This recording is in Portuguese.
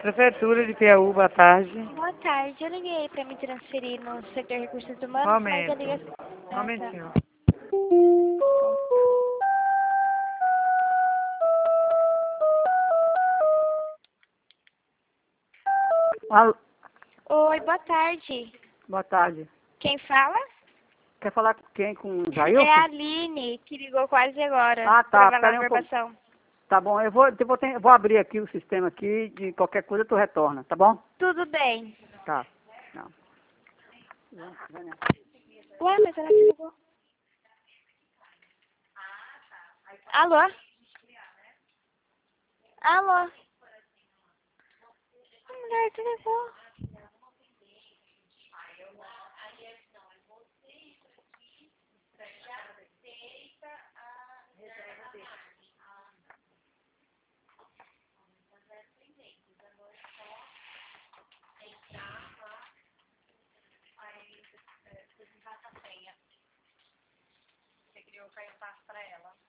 Prefeitura de Piauí, boa tarde. Boa tarde, eu liguei para me transferir no setor de recursos humanos, mas a Momento. ligação... Momentinho. Alô, Oi, boa tarde. boa tarde. Quem fala? Quer falar com quem? Com o É Jailson? a Aline, que ligou quase agora. Ah, tá. Para Pera falar aí a um pouco. informação. Tá bom, vou abrir aqui o sistema aqui, de qualquer coisa tu retorna, tá bom? Tudo bem. Tá. Não. Ué, mas ela te ligou. Alô? Alô? A mulher te ligou. Você criou o passo para ela.